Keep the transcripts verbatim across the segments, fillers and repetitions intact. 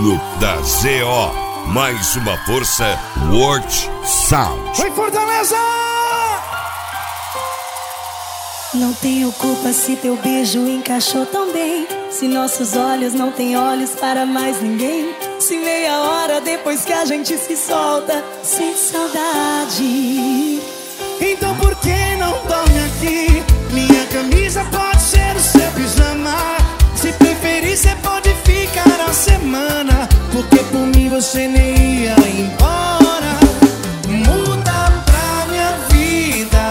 Uno da Z O. Mais uma força World Sound. Vai, Fortaleza! Não tenho culpa se teu beijo encaixou tão bem, se nossos olhos não têm olhos para mais ninguém, se meia hora depois que a gente se solta sente saudade. Então por que não dorme aqui? Minha camisa pode ser o seu pijama. Se preferir você pode ficar a semana, porque por mim você nem ia embora. Muda pra minha vida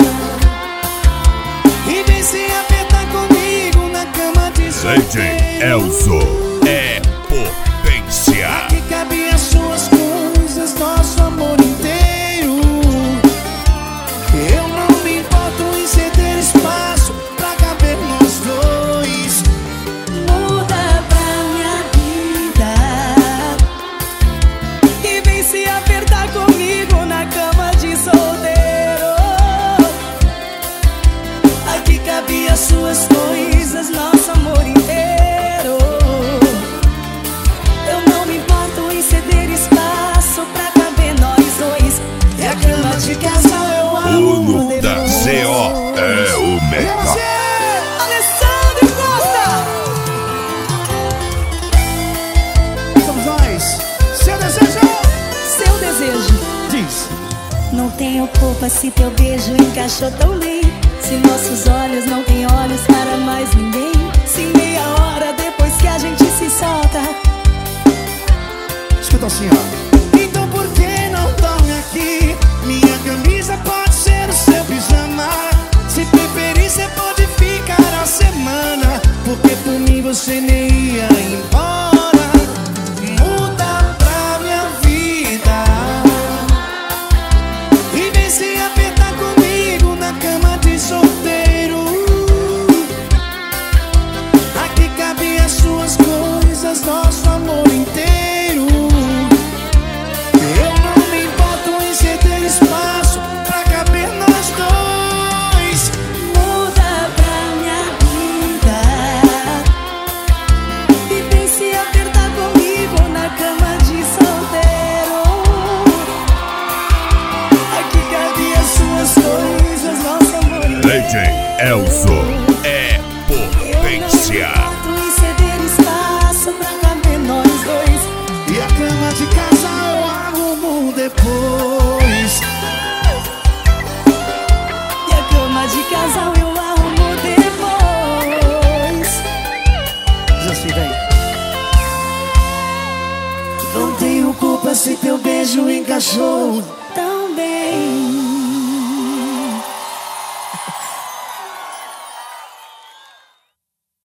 e vem se apertar comigo na cama de solteiro. D J Elzo é potência. Aqui cabe as suas coisas, nosso amor inteiro. Eu não me importo em ceder espaço pra caber nós dois. Muda pra minha vida e vem se apertar comigo na cama de solteiro. Aqui cabe as suas coisas, nosso amor inteiro. Eu não me importo em ceder espaço pra caber nós dois. E a cama de casal eu amo. Uno da Z O é o melhor. Alessandro Costa! Somos nós. Seu desejo. Seu desejo. Diz. Não tenho culpa se teu beijo encaixou tão bem, se nossos olhos não têm olhos para mais ninguém, se meia hora depois que a gente se solta. Escuta assim, ó. Então por que não dorme aqui? Minha camisa pode ser o seu pijama. Se preferir você pode ficar a semana, porque por mim você nem ia embora. Muda pra minha vida e vem se apertar comigo na cama de solteiro. Aqui cabe as suas coisas, nosso amor inteiro. Eu não me importo em ceder espaço pra caber nós dois. Muda pra minha vida e vem se apertar comigo na cama de solteiro. Aqui cabe as suas coisas, nosso amor inteiro. D J Elzo é potência. Eu não me importo em ceder espaço pra caber nós dois. E a cama de casal eu arrumo depois. E a cama de casal eu arrumo depois. Diz assim, vem. Não tenho culpa se teu beijo encaixou. Tão bem.